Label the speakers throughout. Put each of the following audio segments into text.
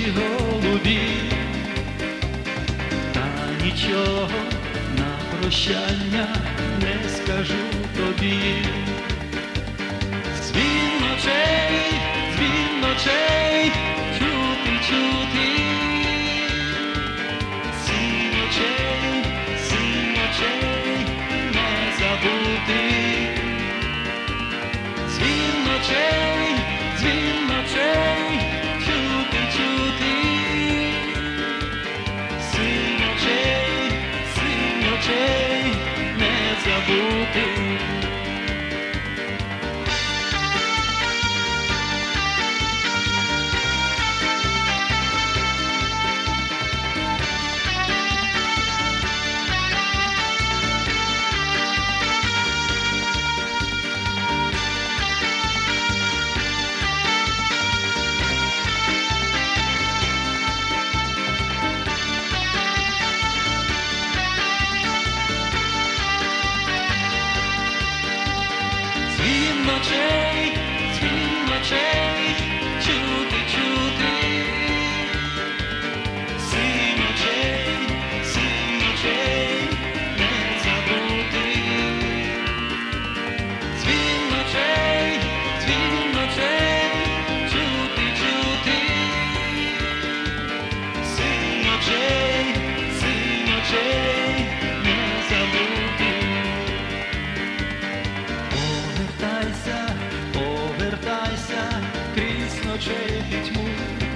Speaker 1: очі голубі, та нічого на прощання не скажу тобі. Дзвін ночей, чути, синь очей, не забути. Дзвін ночей, чути, синь очей, не забути. Дзвін ночей, чути, синь очей, не забути. Дзвін ночей, чути, синь очей, не забути. Повертайся крізь ночей пітьму.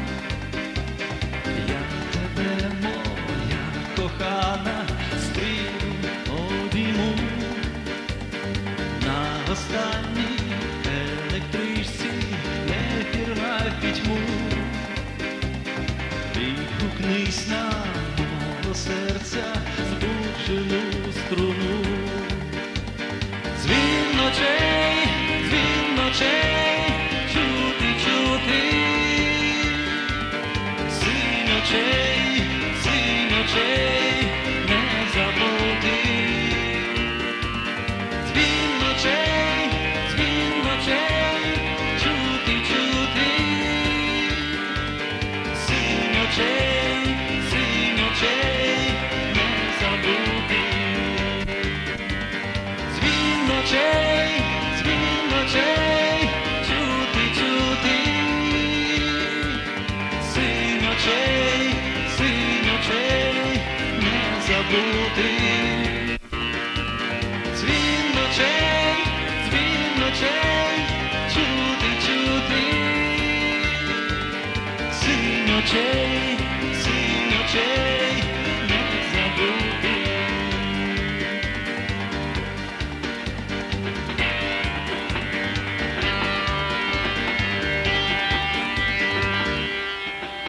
Speaker 1: Я тебе, моя кохана, стрію обійму. На останній електричці не пірнай в пітьму. Відгукнись на мого серця збуджену струну. Дзвін ночей, чути, синь очей, не забути. Дзвін ночей, чути, синь очей, не забути. Дзвін ночей, чути, синь очей, не забути. Дзвін ночей, чути, синь очей.